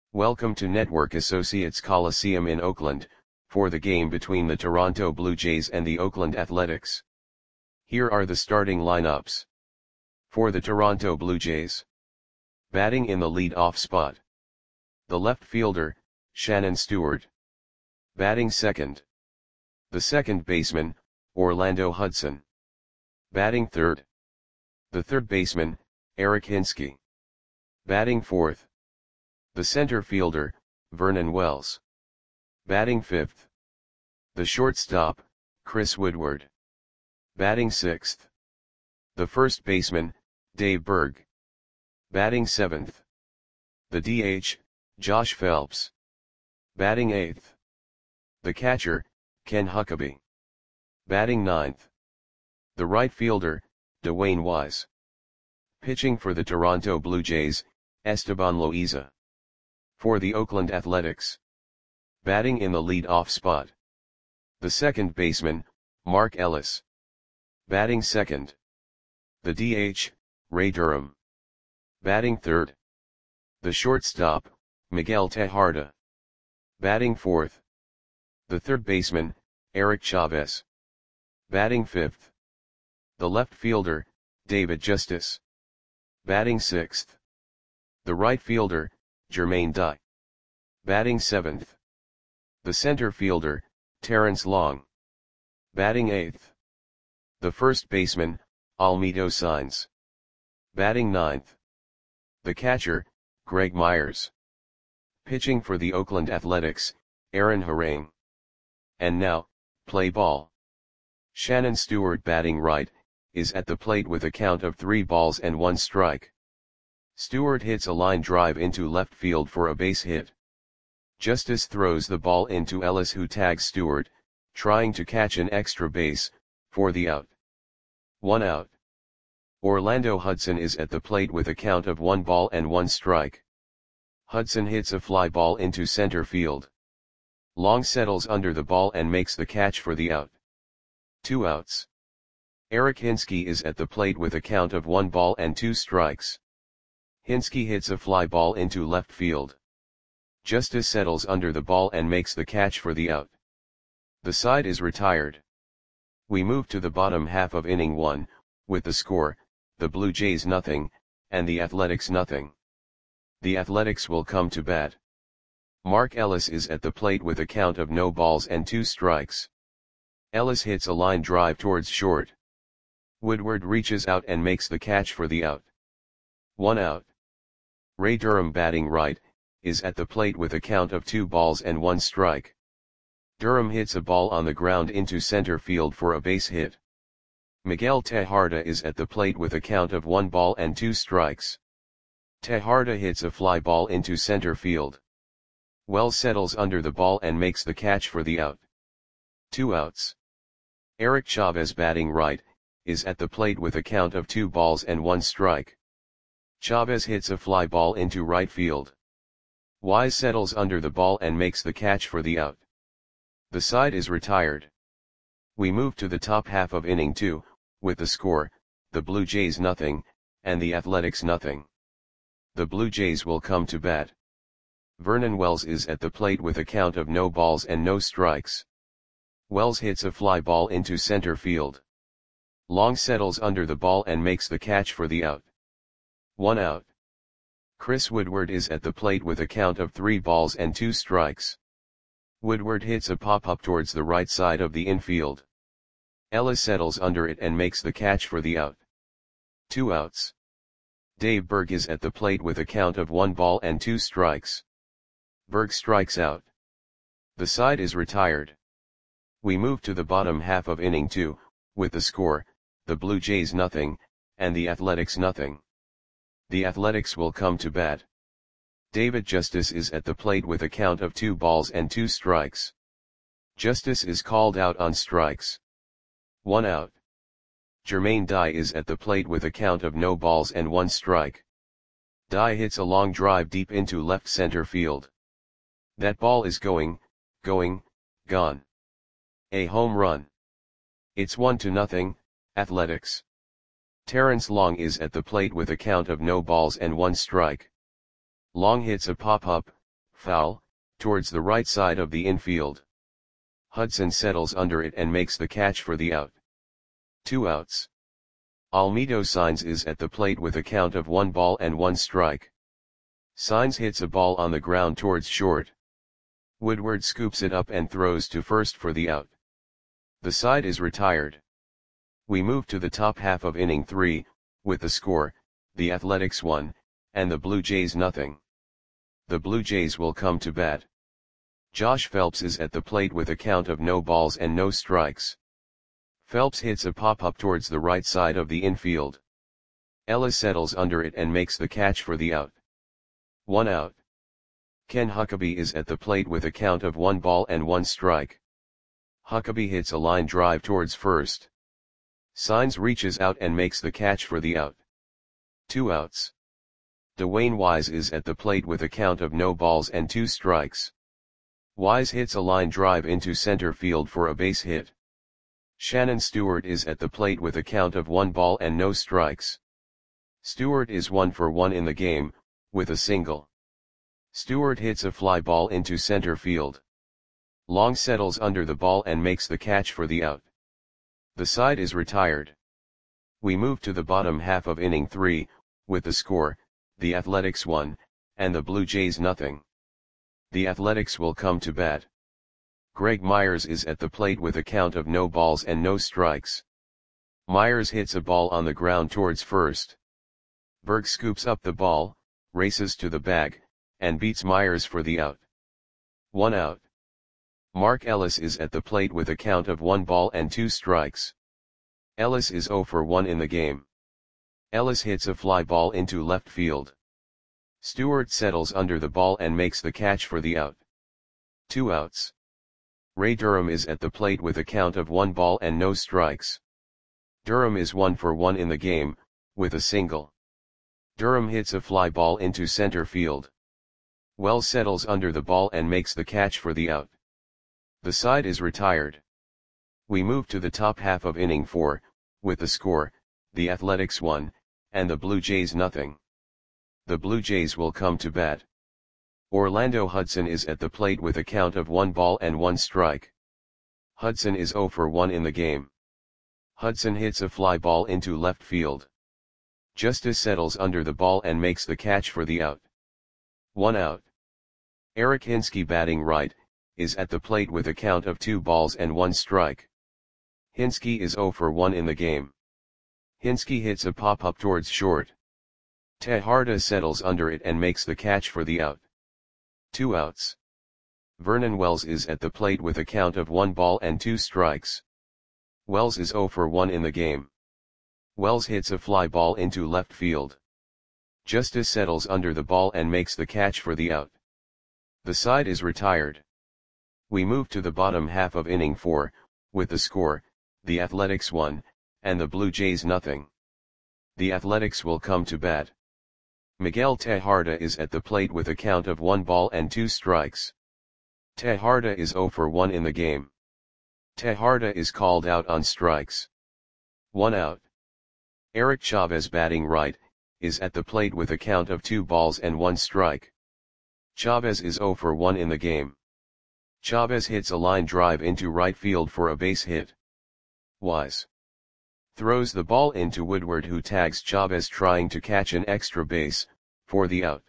Welcome to Network Associates Coliseum in Oakland, for the game between the Toronto Blue Jays and the Oakland Athletics. Here are the starting lineups. For the Toronto Blue Jays. Batting in the lead-off spot. The left fielder, Shannon Stewart. Batting second. The second baseman, Orlando Hudson. Batting third. The third baseman, Eric Hinske. Batting fourth. The center fielder, Vernon Wells. Batting fifth. The shortstop, Chris Woodward. Batting sixth. The first baseman, Dave Berg. Batting seventh. The DH, Josh Phelps. Batting eighth. The catcher, Ken Huckabee. Batting ninth. The right fielder, Dwayne Wise. Pitching for the Toronto Blue Jays, Esteban Loaiza. For the Oakland Athletics. Batting in the lead-off spot. The second baseman, Mark Ellis. Batting second. The DH, Ray Durham. Batting third. The shortstop, Miguel Tejada. Batting fourth. The third baseman, Eric Chavez. Batting fifth. The left fielder, David Justice. Batting sixth. The right fielder, Jermaine Dye. Batting seventh. The center fielder, Terrence Long. Batting eighth. The first baseman, Almedo Sainz. Batting ninth. The catcher, Greg Myers. Pitching for the Oakland Athletics, Aaron Harang. And now, play ball. Shannon Stewart, batting right, is at the plate with a count of 3 balls and 1 strike. Stewart hits a line drive into left field for a base hit. Justice throws the ball into Ellis, who tags Stewart, trying to catch an extra base, for the out. 1 out. Orlando Hudson is at the plate with a count of 1 ball and 1 strike. Hudson hits a fly ball into center field. Long settles under the ball and makes the catch for the out. 2 outs. Eric Hinske is at the plate with a count of 1 ball and 2 strikes. Hinske hits a fly ball into left field. Justice settles under the ball and makes the catch for the out. The side is retired. We move to the bottom half of inning 1, with the score, the Blue Jays 0, and the Athletics 0. The Athletics will come to bat. Mark Ellis is at the plate with a count of no balls and 2 strikes. Ellis hits a line drive towards short. Woodward reaches out and makes the catch for the out. 1 out. Ray Durham, batting right, is at the plate with a count of 2 balls and 1 strike. Durham hits a ball on the ground into center field for a base hit. Miguel Tejada is at the plate with a count of 1 ball and 2 strikes. Tejada hits a fly ball into center field. Wells settles under the ball and makes the catch for the out. 2 outs. Eric Chavez, batting right, is at the plate with a count of 2 balls and 1 strike. Chavez hits a fly ball into right field. Wise settles under the ball and makes the catch for the out. The side is retired. We move to the top half of inning 2, with the score, the Blue Jays 0, and the Athletics 0. The Blue Jays will come to bat. Vernon Wells is at the plate with a count of no balls and no strikes. Wells hits a fly ball into center field. Long settles under the ball and makes the catch for the out. 1 out. Chris Woodward is at the plate with a count of 3 balls and 2 strikes. Woodward hits a pop-up towards the right side of the infield. Ellis settles under it and makes the catch for the out. 2 outs. Dave Berg is at the plate with a count of 1 ball and 2 strikes. Berg strikes out. The side is retired. We move to the bottom half of inning 2, with the score, the Blue Jays 0, and the Athletics 0. The Athletics will come to bat. David Justice is at the plate with a count of 2 balls and 2 strikes. Justice is called out on strikes. 1 out. Jermaine Dye is at the plate with a count of no balls and 1 strike. Dye hits a long drive deep into left center field. That ball is gone. A home run. It's 1-0, Athletics. Terrence Long is at the plate with a count of no balls and 1 strike. Long hits a pop-up, foul, towards the right side of the infield. Hudson settles under it and makes the catch for the out. 2 outs. Almedo Sainz is at the plate with a count of 1 ball and 1 strike. Sainz hits a ball on the ground towards short. Woodward scoops it up and throws to first for the out. The side is retired. We move to the top half of inning 3, with the score, the Athletics 1, and the Blue Jays nothing. The Blue Jays will come to bat. Josh Phelps is at the plate with a count of no balls and no strikes. Phelps hits a pop-up towards the right side of the infield. Ellis settles under it and makes the catch for the out. 1 out. Ken Huckabee is at the plate with a count of 1 ball and 1 strike. Huckabee hits a line drive towards first. Sainz reaches out and makes the catch for the out. 2 outs. Dwayne Wise is at the plate with a count of no balls and 2 strikes. Wise hits a line drive into center field for a base hit. Shannon Stewart is at the plate with a count of 1 ball and no strikes. Stewart is 1 for 1 in the game, with a single. Stewart hits a fly ball into center field. Long settles under the ball and makes the catch for the out. The side is retired. We move to the bottom half of inning 3, with the score, the Athletics 1, and the Blue Jays nothing. The Athletics will come to bat. Greg Myers is at the plate with a count of no balls and no strikes. Myers hits a ball on the ground towards first. Berg scoops up the ball, races to the bag, and beats Myers for the out. 1 out. Mark Ellis is at the plate with a count of 1 ball and 2 strikes. Ellis is 0 for 1 in the game. Ellis hits a fly ball into left field. Stewart settles under the ball and makes the catch for the out. 2 outs. Ray Durham is at the plate with a count of 1 ball and no strikes. Durham is 1 for 1 in the game, with a single. Durham hits a fly ball into center field. Wells settles under the ball and makes the catch for the out. The side is retired. We move to the top half of inning 4, with the score, the Athletics 1, and the Blue Jays nothing. The Blue Jays will come to bat. Orlando Hudson is at the plate with a count of 1 ball and 1 strike. Hudson is 0 for 1 in the game. Hudson hits a fly ball into left field. Justice settles under the ball and makes the catch for the out. 1 out. Eric Hinske batting right, is at the plate with a count of 2 balls and 1 strike. Hinske is 0 for 1 in the game. Hinske hits a pop-up towards short. Tejada settles under it and makes the catch for the out. 2 outs. Vernon Wells is at the plate with a count of 1 ball and 2 strikes. Wells is 0 for 1 in the game. Wells hits a fly ball into left field. Justice settles under the ball and makes the catch for the out. The side is retired. We move to the bottom half of inning 4, with the score, the Athletics 1, and the Blue Jays nothing. The Athletics will come to bat. Miguel Tejada is at the plate with a count of 1 ball and 2 strikes. Tejada is 0 for 1 in the game. Tejada is called out on strikes. 1 out. Eric Chavez batting right, is at the plate with a count of 2 balls and 1 strike. Chavez is 0 for 1 in the game. Chavez hits a line drive into right field for a base hit. Wise throws the ball into Woodward, who tags Chavez trying to catch an extra base, for the out.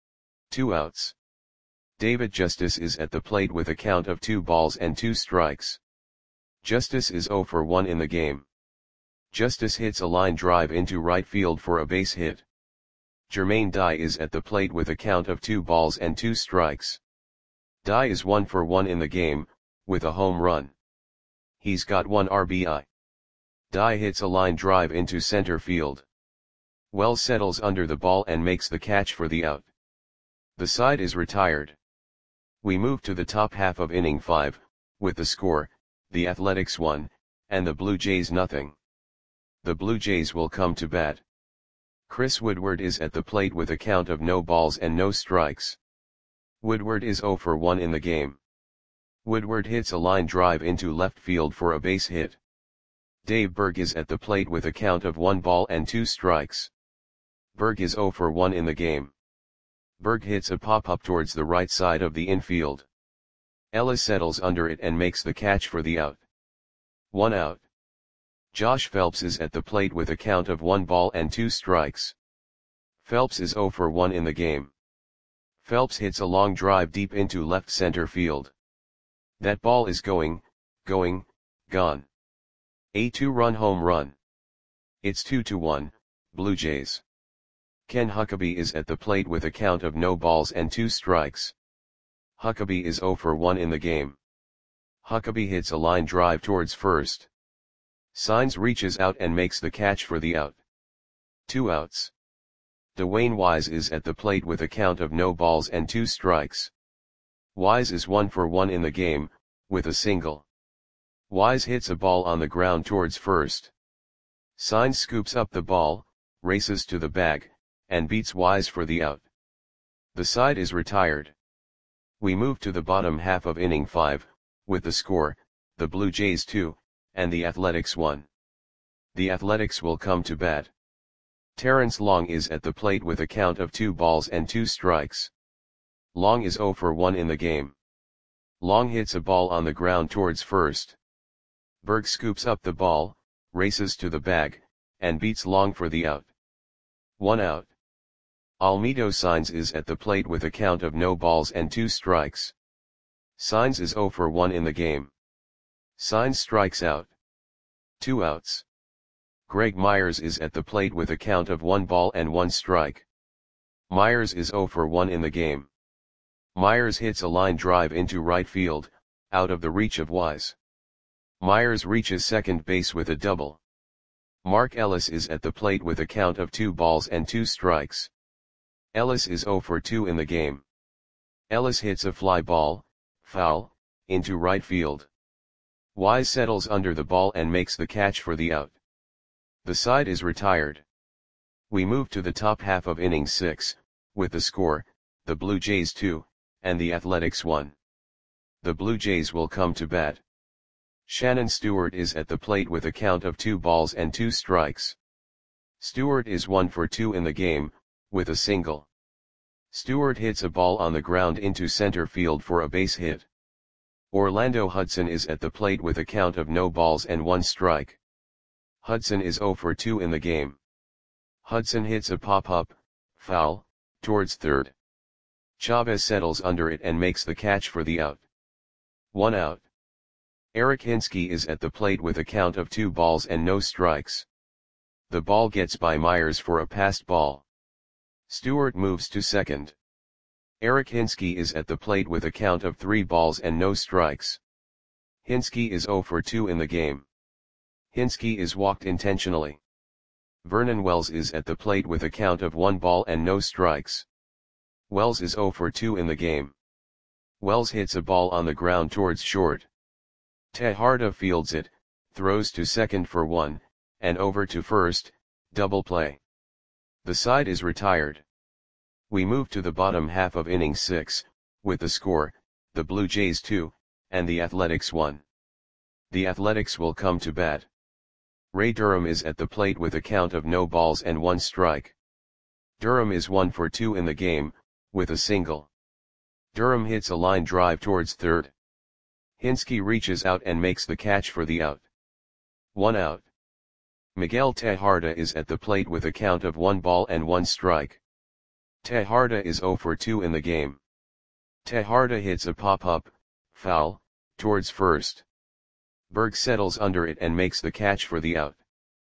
2 outs. David Justice is at the plate with a count of 2 balls and 2 strikes. Justice is 0 for 1 in the game. Justice hits a line drive into right field for a base hit. Jermaine Dye is at the plate with a count of 2 balls and 2 strikes. Dye is 1 for 1 in the game, with a home run. He's got 1 RBI. Dye hits a line drive into center field. Wells settles under the ball and makes the catch for the out. The side is retired. We move to the top half of inning 5, with the score, the Athletics 1, and the Blue Jays nothing. The Blue Jays will come to bat. Chris Woodward is at the plate with a count of no balls and no strikes. Woodward is 0 for 1 in the game. Woodward hits a line drive into left field for a base hit. Dave Berg is at the plate with a count of 1 ball and 2 strikes. Berg is 0 for 1 in the game. Berg hits a pop-up towards the right side of the infield. Ellis settles under it and makes the catch for the out. 1 out. Josh Phelps is at the plate with a count of 1 ball and 2 strikes. Phelps is 0 for 1 in the game. Phelps hits a long drive deep into left center field. That ball is gone. A 2-run home run. It's 2-1, Blue Jays. Ken Huckabee is at the plate with a count of no balls and 2 strikes. Huckabee is 0 for 1 in the game. Huckabee hits a line drive towards first. Signs reaches out and makes the catch for the out. 2 outs. Dwayne Wise is at the plate with a count of no balls and 2 strikes. Wise is 1 for 1 in the game, with a single. Wise hits a ball on the ground towards first. Signs scoops up the ball, races to the bag, and beats Wise for the out. The side is retired. We move to the bottom half of inning 5, with the score, the Blue Jays 2, and the Athletics 1. The Athletics will come to bat. Terrence Long is at the plate with a count of 2 balls and 2 strikes. Long is 0 for 1 in the game. Long hits a ball on the ground towards first. Berg scoops up the ball, races to the bag, and beats Long for the out. 1 out. Almedo Signs is at the plate with a count of no balls and 2 strikes. Signs is 0 for 1 in the game. Signs strikes out. 2 outs. Greg Myers is at the plate with a count of 1 ball and 1 strike. Myers is 0 for 1 in the game. Myers hits a line drive into right field, out of the reach of Wise. Myers reaches second base with a double. Mark Ellis is at the plate with a count of 2 balls and 2 strikes. Ellis is 0 for 2 in the game. Ellis hits a fly ball, foul, into right field. Wise settles under the ball and makes the catch for the out. The side is retired. We move to the top half of inning 6, with the score, the Blue Jays 2, and the Athletics 1. The Blue Jays will come to bat. Shannon Stewart is at the plate with a count of 2 balls and 2 strikes. Stewart is 1 for 2 in the game, with a single. Stewart hits a ball on the ground into center field for a base hit. Orlando Hudson is at the plate with a count of no balls and 1 strike. Hudson is 0 for 2 in the game. Hudson hits a pop-up, foul, towards third. Chavez settles under it and makes the catch for the out. 1 out. Eric Hinsky is at the plate with a count of 2 balls and no strikes. The ball gets by Myers for a passed ball. Stewart moves to second. Eric Hinsky is at the plate with a count of 3 balls and no strikes. Hinsky is 0 for 2 in the game. Hinsky is walked intentionally. Vernon Wells is at the plate with a count of 1 ball and no strikes. Wells is 0 for 2 in the game. Wells hits a ball on the ground towards short. Tejada fields it, throws to second for 1, and over to first, double play. The side is retired. We move to the bottom half of inning 6, with the score, the Blue Jays 2, and the Athletics 1. The Athletics will come to bat. Ray Durham is at the plate with a count of no balls and 1 strike. Durham is 1 for 2 in the game, with a single. Durham hits a line drive towards third. Hinsky reaches out and makes the catch for the out. 1 out. Miguel Tejada is at the plate with a count of 1 ball and 1 strike. Tejada is 0 for 2 in the game. Tejada hits a pop-up, foul, towards first. Berg settles under it and makes the catch for the out.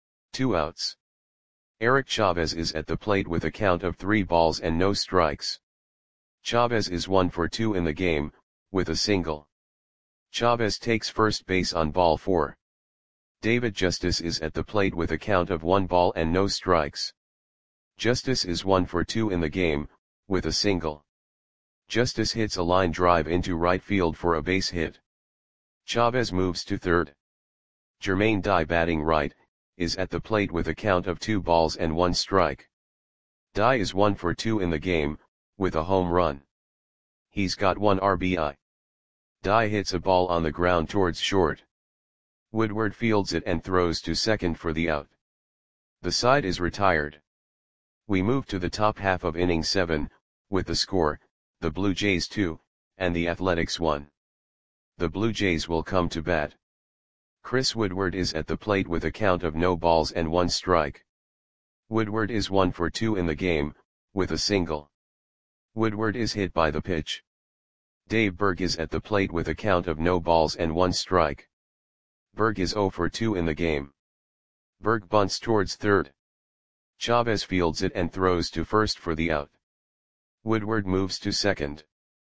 2 outs. Eric Chavez is at the plate with a count of 3 balls and no strikes. Chavez is 1 for 2 in the game, with a single. Chavez takes first base on ball 4. David Justice is at the plate with a count of 1 ball and no strikes. Justice is 1 for 2 in the game, with a single. Justice hits a line drive into right field for a base hit. Chavez moves to third. Jermaine Dye, batting right, is at the plate with a count of 2 balls and 1 strike. Dye is 1 for 2 in the game, with a home run. He's got 1 RBI. Dye hits a ball on the ground towards short. Woodward fields it and throws to second for the out. The side is retired. We move to the top half of inning 7, with the score, the Blue Jays 2, and the Athletics 1. The Blue Jays will come to bat. Chris Woodward is at the plate with a count of no balls and 1 strike. Woodward is 1 for 2 in the game, with a single. Woodward is hit by the pitch. Dave Berg is at the plate with a count of no balls and 1 strike. Berg is 0 for 2 in the game. Berg bunts towards third. Chavez fields it and throws to first for the out. Woodward moves to second.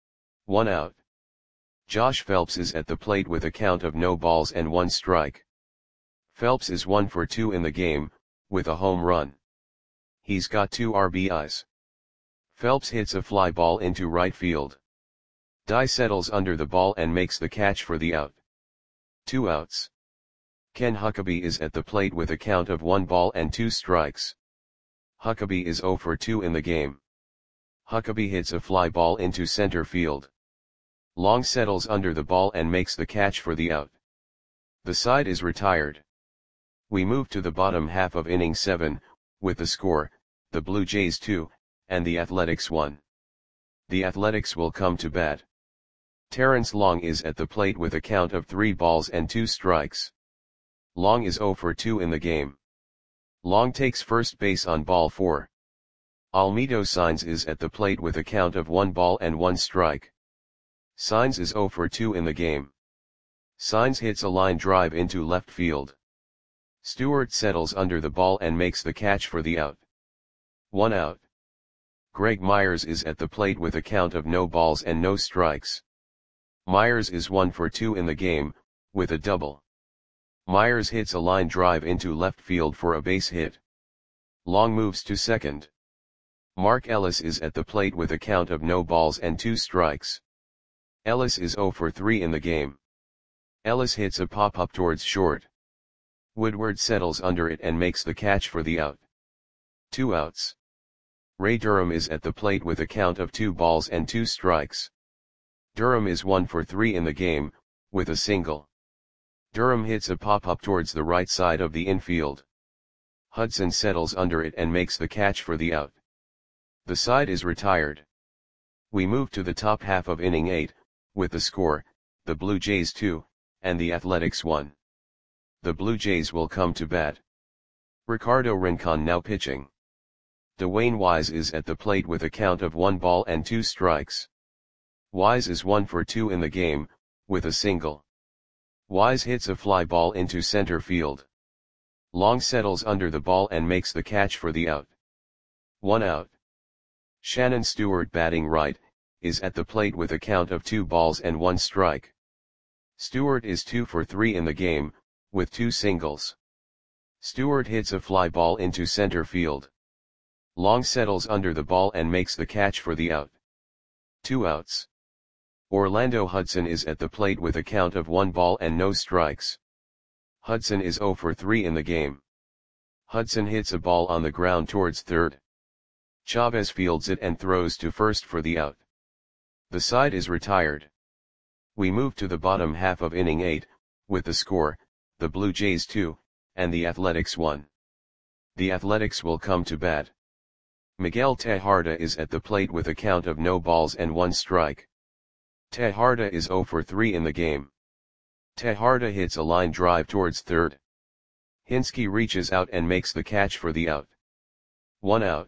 1 out. Josh Phelps is at the plate with a count of no balls and 1 strike. Phelps is 1 for 2 in the game, with a home run. He's got 2 RBIs. Phelps hits a fly ball into right field. Dye settles under the ball and makes the catch for the out. 2 outs. Ken Huckabee is at the plate with a count of 1 ball and 2 strikes. Huckabee is 0 for 2 in the game. Huckabee hits a fly ball into center field. Long settles under the ball and makes the catch for the out. The side is retired. We move to the bottom half of inning 7, with the score, the Blue Jays 2, and the Athletics 1. The Athletics will come to bat. Terrence Long is at the plate with a count of 3 balls and 2 strikes. Long is 0 for 2 in the game. Long takes first base on ball 4. Almedo Saenz is at the plate with a count of 1 ball and 1 strike. Saenz is 0 for 2 in the game. Saenz hits a line drive into left field. Stewart settles under the ball and makes the catch for the out. 1 out. Greg Myers is at the plate with a count of no balls and no strikes. Myers is 1 for 2 in the game, with a double. Myers hits a line drive into left field for a base hit. Long moves to second. Mark Ellis is at the plate with a count of no balls and 2 strikes. Ellis is 0 for 3 in the game. Ellis hits a pop-up towards short. Woodward settles under it and makes the catch for the out. 2 outs. Ray Durham is at the plate with a count of 2 balls and 2 strikes. Durham is 1 for 3 in the game, with a single. Durham hits a pop-up towards the right side of the infield. Hudson settles under it and makes the catch for the out. The side is retired. We move to the top half of inning 8, with the score, the Blue Jays 2, and the Athletics 1. The Blue Jays will come to bat. Ricardo Rincon now pitching. Dwayne Wise is at the plate with a count of 1 ball and 2 strikes. Wise is 1 for 2 in the game, with a single. Wise hits a fly ball into center field. Long settles under the ball and makes the catch for the out. 1 out. Shannon Stewart batting right, is at the plate with a count of 2 balls and 1 strike. Stewart is 2 for 3 in the game, with 2 singles. Stewart hits a fly ball into center field. Long settles under the ball and makes the catch for the out. 2 outs. Orlando Hudson is at the plate with a count of 1 ball and no strikes. Hudson is 0 for 3 in the game. Hudson hits a ball on the ground towards third. Chavez fields it and throws to first for the out. The side is retired. We move to the bottom half of inning 8, with the score, the Blue Jays 2, and the Athletics 1. The Athletics will come to bat. Miguel Tejada is at the plate with a count of no balls and 1 strike. Tejada is 0 for 3 in the game. Tejada hits a line drive towards third. Hinske reaches out and makes the catch for the out. 1 out.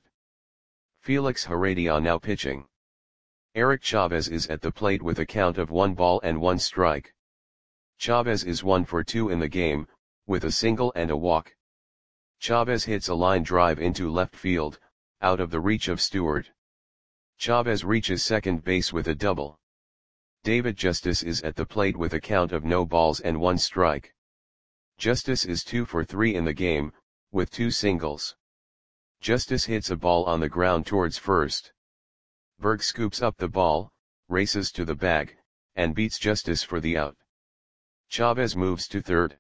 Felix Heredia now pitching. Eric Chavez is at the plate with a count of 1 ball and 1 strike. Chavez is 1 for 2 in the game, with a single and a walk. Chavez hits a line drive into left field, out of the reach of Stewart. Chavez reaches second base with a double. David Justice is at the plate with a count of no balls and 1 strike. Justice is 2 for 3 in the game, with 2 singles. Justice hits a ball on the ground towards first. Berg scoops up the ball, races to the bag, and beats Justice for the out. Chavez moves to third.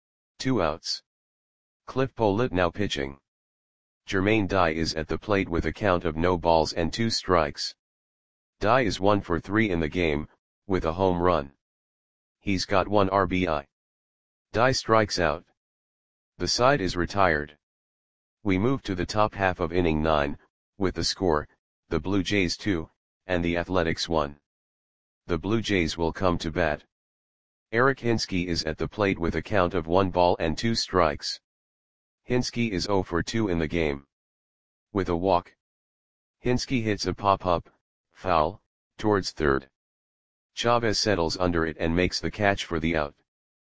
2 outs. Cliff Pollitt now pitching. Jermaine Dye is at the plate with a count of no balls and 2 strikes. Dye is 1 for 3 in the game, with a home run. He's got 1 RBI. Dye strikes out. The side is retired. We move to the top half of inning 9, with the score, the Blue Jays 2, and the Athletics 1. The Blue Jays will come to bat. Eric Hinske is at the plate with a count of 1 ball and 2 strikes. Hinske is 0 for 2 in the game. With a walk, Hinske hits a pop-up, foul, towards third. Chavez settles under it and makes the catch for the out.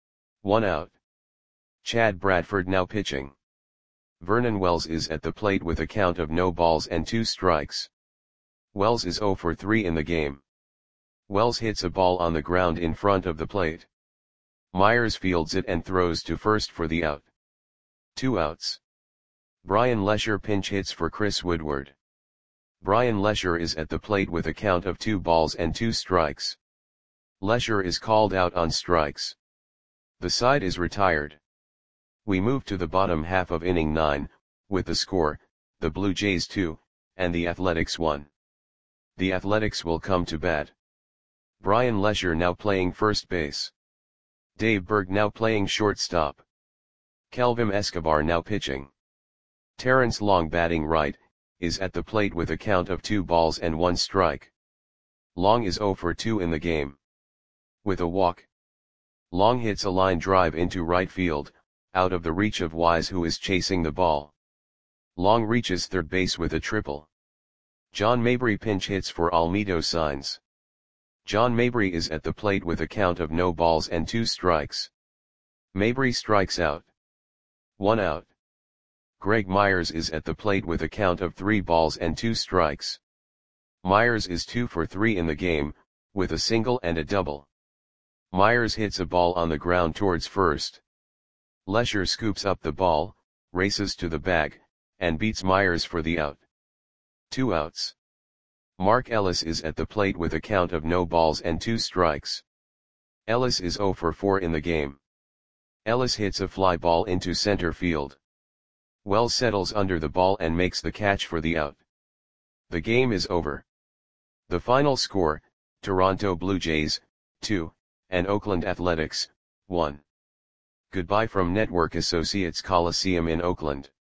1 out. Chad Bradford now pitching. Vernon Wells is at the plate with a count of no balls and 2 strikes. Wells is 0 for 3 in the game. Wells hits a ball on the ground in front of the plate. Myers fields it and throws to first for the out. 2 outs. Brian Lesher pinch hits for Chris Woodward. Brian Lesher is at the plate with a count of 2 balls and 2 strikes. Lesher is called out on strikes. The side is retired. We move to the bottom half of inning 9, with the score, the Blue Jays 2, and the Athletics 1. The Athletics will come to bat. Brian Lesher now playing first base. Dave Berg now playing shortstop. Kelvin Escobar now pitching. Terrence Long batting right, is at the plate with a count of 2 balls and 1 strike. Long is 0 for 2 in the game. With a walk, Long hits a line drive into right field, out of the reach of Wise who is chasing the ball. Long reaches third base with a triple. John Mabry pinch hits for Almedo Signs. John Mabry is at the plate with a count of no balls and 2 strikes. Mabry strikes out. 1 out. Greg Myers is at the plate with a count of 3 balls and 2 strikes. Myers is 2 for 3 in the game, with a single and a double. Myers hits a ball on the ground towards first. Lesher scoops up the ball, races to the bag, and beats Myers for the out. 2 outs. Mark Ellis is at the plate with a count of no balls and 2 strikes. Ellis is 0 for 4 in the game. Ellis hits a fly ball into center field. Wells settles under the ball and makes the catch for the out. The game is over. The final score, Toronto Blue Jays, 2, and Oakland Athletics, 1. Goodbye from Network Associates Coliseum in Oakland.